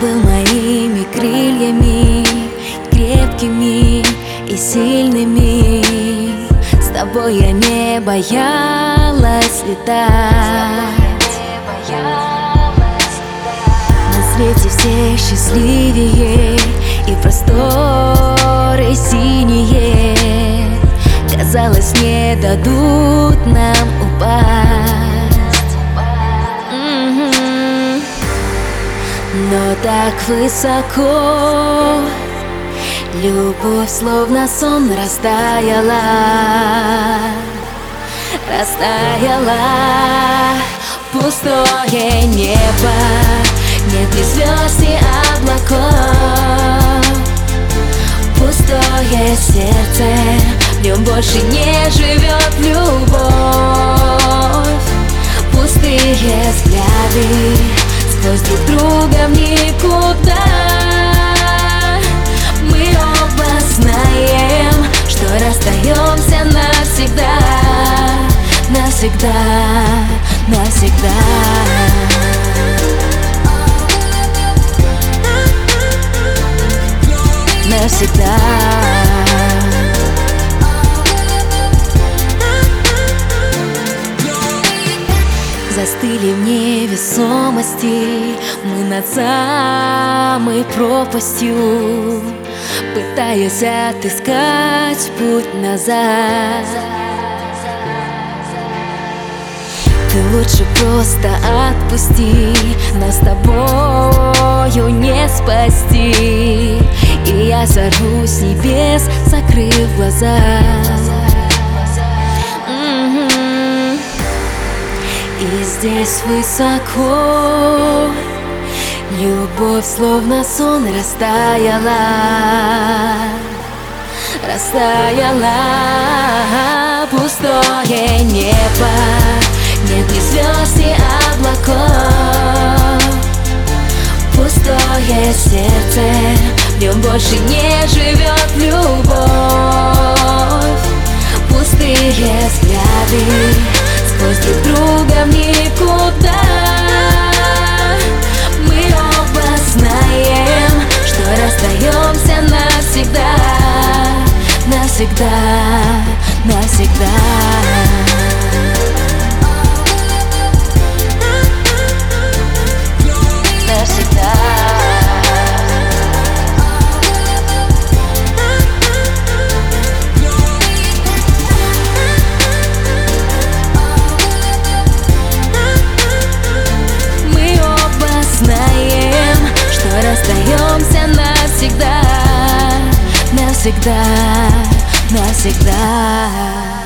был моими крыльями, крепкими и сильными. С тобой я не боялась летать. На свете все счастливее, и просторы синие, казалось, не дадут нам упасть. Но так высоко любовь словно сон растаяла, растаяла. Пустое небо, нет ни звезд, ни облаков. Пустое сердце, в нем больше не живет любовь. Пустые взгляды, сквозь друг друга в никуда. Мы оба знаем, что расстаемся навсегда, навсегда, навсегда. Навсегда. Застыли в невесомости мы над самой пропастью, пытаясь отыскать путь назад. Ты лучше просто отпусти, нас с тобою не спасти. И я сорвусь с небес, закрыв глаза. И здесь высоко любовь словно сон растаяла, растаяла. Пустое небо, нет ни звезд, ни облаков. Пустое сердце, в нем больше не живет любовь. Пустые взгляды, сквозь друг друга в никуда. Мы оба знаем, что расстаемся навсегда, навсегда, навсегда. Навсегда. Мы оба знаем, что расстаемся навсегда, навсегда, навсегда.